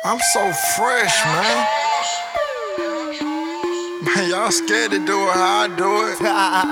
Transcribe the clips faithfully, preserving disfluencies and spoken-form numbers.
I'm so fresh, man. Man, y'all scared to do it how I do it.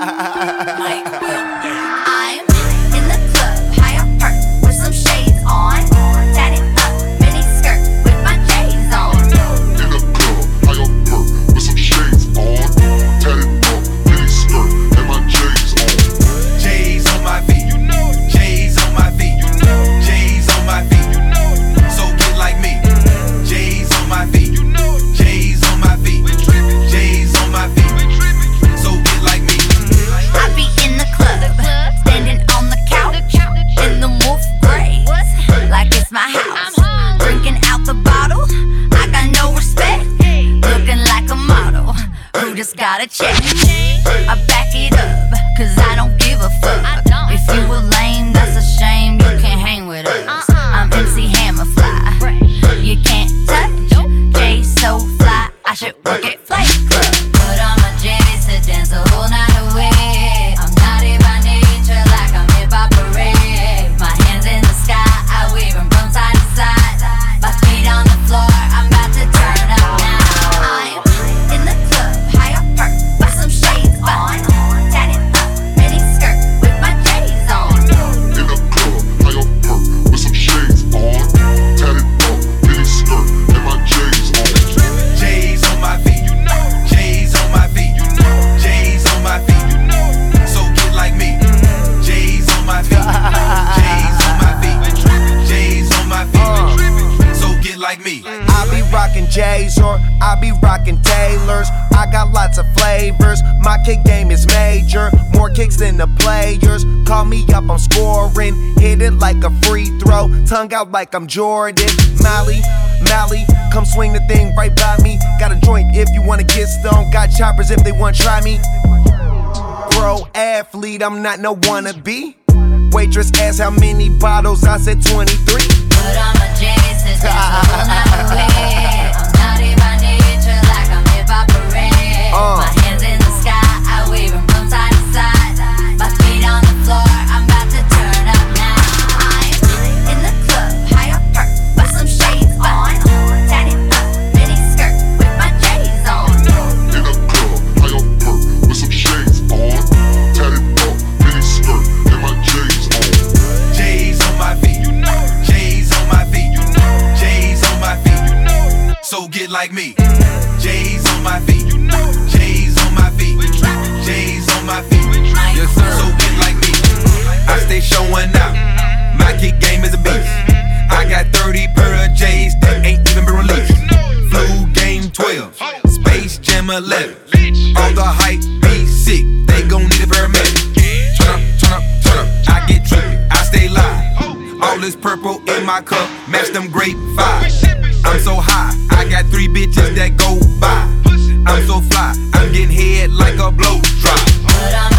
Mike Will. I'm in the club, high up perk, with some shades on. Tatted up, mini skirt, with my J's on. In the club, high up perk, with some shades on. Tatted up, mini skirt, and my J's on. J's on my feet, you know it. J's on my feet, you know it. J's on my feet, you know it. So get like me. J's on my feet, you know it. J's on my feet. J's on my feet. So get like me. I be in the club, standing on the couch, in the wolf gray, like it's my house. Drinking out the bottle, I got no respect. Looking like a model, who just got a check. I back it up, cause I don't give a fuck. If you were lame, that's a shame, you can't hang with us. I'm M C Hammer Fly, you can't touch. Jay so fly, I should work at Flight Club. Put on my J's to dance the whole night away. I'm naughty by nature, like I'm hip-hop parade. My hands in the sky, I wave them from side to side. My feet on the floor, I'm about to turn up now. I'm in the club, high up perk, with some shades on. Tatted up, mini skirt, with my J's on. In the club, high up perk, with some shades on. Tatted up, mini skirt, and my J's on. J's on my feet, you know it. J's on my feet, you know it. J's on my feet, you know it. So get like me. J's on my feet. J's on my feet. J's on my feet. So get like me. I be rockin' J's or I be rockin' Taylors. I got lots of flavors. My kick game is major. More kicks than the players. Call me up, I'm scoring. Hit it like a free throw. Tongue out like I'm Jordan. Mally, Mally, come swing the thing right by me. Got a joint if you wanna get stoned. Got choppers if they wanna try me. Pro athlete, I'm not no wannabe. Waitress asked how many bottles, I said twenty-three. Put on my J's to dance the whole night away. I'm naughty by nature, like I'm hip-hop parade. Uh. My hands in the sky, I wave them from side to side. My feet on the floor, I'm about to turn up now. I'm in the club, high up perk, with some shades on. Tatted up, mini skirt, with my J's on. In the club, high up perk, with some shades on. Tatted up, mini skirt, and my J's on. J's on my feet, you know it. J's on my feet, you know it. J's on my feet, you know it. So get like me. J's on my feet, you know it. J's on my feet. J's on my feet. Yes, sir. So get like me. I stay showing out. My kick game is a beast. I got thirty pair of J's that ain't even been released. Flu game twelve, Space Jam eleven. All the hype be sick, they gon' need a paramedic. Turn up, turn up, turn up. I get trippy, I stay live. All this purple in my cup, match them grape fives. I'm so high, I got three bitches that go by. I'm so fly, I'm getting head like a blow dry. Put on